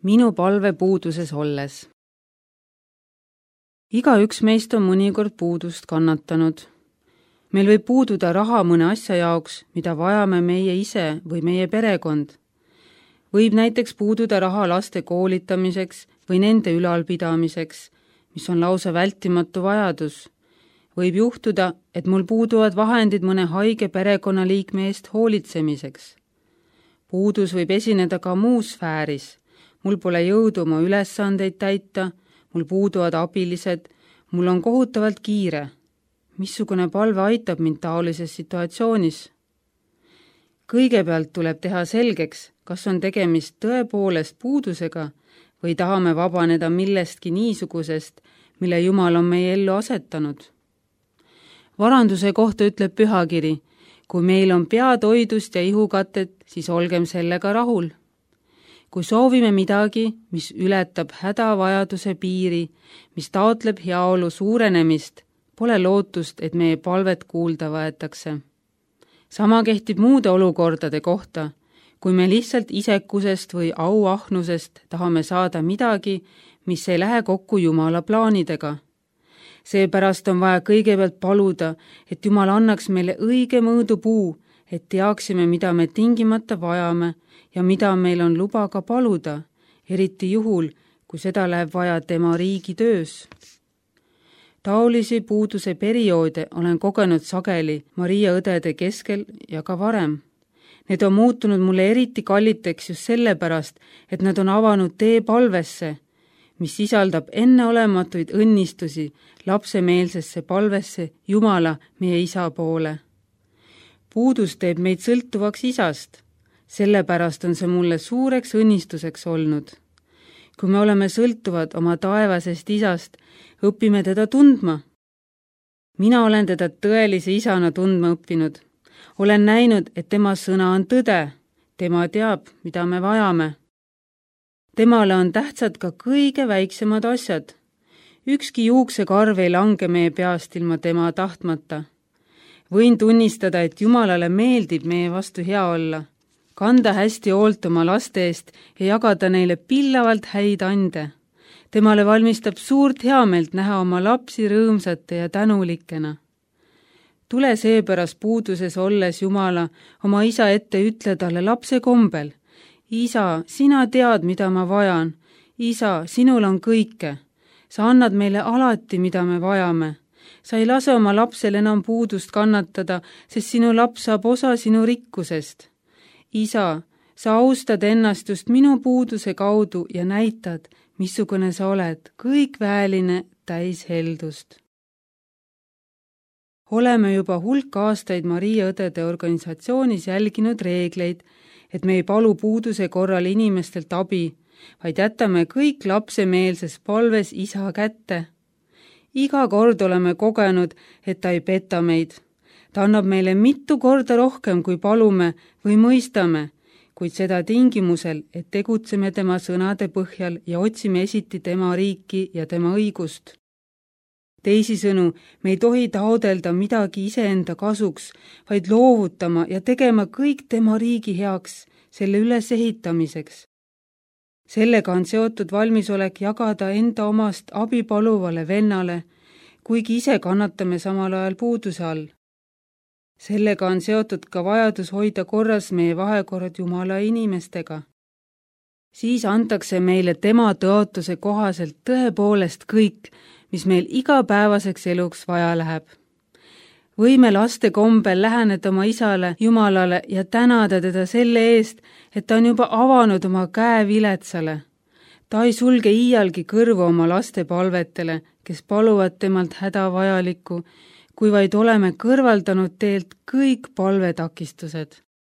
minu palve puuduses olles. Igaüks meist on mõnikord puudust kannatanud. Meil võib puududa raha mõne asja jaoks, mida vajame meie ise või meie perekond. Võib näiteks puududa raha laste koolitamiseks või nende ülalpidamiseks, mis on lausa vältimatu vajadus. Võib juhtuda, et mul puuduvad vahendid mõne haige perekonnaliikme eest hoolitsemiseks. Puudus võib esineda ka muus sfääris. Mul pole jõudu oma ülesandeid täita, mul puuduvad abilised, mul on kohutavalt kiire. Missugune palve aitab mind taolises situatsioonis? Kõigepealt tuleb teha selgeks, kas on tegemist tõepoolest puudusega või tahame vabaneda millestki niisugusest, mille Jumal on meie ellu asetanud. Varanduse kohta ütleb pühakiri, kui meil on peatoidust ja ihukatet, siis olgem sellega rahul. Kui soovime midagi, mis ületab hädavajaduse piiri, mis taotleb heaolu suurenemist, pole lootust, et meie palvet kuulda võetakse. Sama kehtib muude olukordade kohta, kui me lihtsalt isekusest või auahnusest tahame saada midagi, mis ei lähe kokku Jumala plaanidega. Seepärast on vaja kõigepealt paluda, et Jumal annaks meile õige mõõdupuu, et teaksime, mida me tingimata vajame ja mida meil on luba ka paluda, eriti juhul, kui seda läheb vaja tema riigi töös. Taolisi puuduse perioode olen kogenud sageli Maria õdede keskel ja ka varem. Need on muutunud mulle eriti kalliteks just sellepärast, et nad on avanud tee palvesse, mis sisaldab enneolematuid õnnistusi lapsemeelsesse palvesse Jumala, meie isa poole. Puudus teeb meid sõltuvaks isast, sellepärast on see mulle suureks õnnistuseks olnud. Kui me oleme sõltuvad oma taevasest isast, õpime teda tundma. Mina olen teda tõelise isana tundma õppinud. Olen näinud, et tema sõna on tõde. Tema teab, mida me vajame. Temale on tähtsad ka kõige väiksemad asjad. Ükski juuksekarv ei lange meie peast ilma tema tahtmata. Võin tunnistada, et Jumalale meeldib meie vastu hea olla, kanda hästi hoolt oma laste eest ja jagada neile pillavalt häid ande. Temale valmistab suurt heameelt näha oma lapsi rõõmsate ja tänulikena. Tule seepärast puuduses olles Jumala oma isa ette ütle talle lapse kombel. Isa, sina tead, mida ma vajan. Isa, sinul on kõike. Sa annad meile alati, mida me vajame. Sa ei lase oma lapsel enam puudust kannatada, sest sinu laps saab osa sinu rikkusest. Isa, sa austad ennast just minu puuduse kaudu ja näitad, missugune sa oled, kõikväeline, täis heldust. Oleme juba hulk aastaid Maria õdede organisatsioonis jälginud reegleid, et me ei palu puuduse korral inimestelt abi, vaid jätame kõik lapsemeelses palves isa kätte. Iga kord oleme kogenud, et ta ei peta meid. Ta annab meile mitu korda rohkem, kui palume või mõistame, kuid seda tingimusel, et tegutseme tema sõnade põhjal ja otsime esiti tema riiki ja tema õigust. Teisisõnu, me ei tohi taodelda midagi iseenda kasuks, vaid loovutama ja tegema kõik tema riigi heaks, selle ülesehitamiseks. Sellega on seotud valmisolek jagada enda omast abipaluvale vennale, kuigi ise kannatame samal ajal puuduse all. Sellega on seotud ka vajadus hoida korras meie vahekorrad Jumala inimestega. Siis antakse meile tema tõotuse kohaselt tõepoolest kõik, mis meil igapäevaseks eluks vaja läheb. Võime laste kombel läheneda oma isale, Jumalale ja tänada teda selle eest, et ta on juba avanud oma käe viletsale. Ta ei sulge iialgi kõrvu oma laste palvetele, kes paluvad temalt hädavajalikku, kui vaid oleme kõrvaldanud teelt kõik palvetakistused.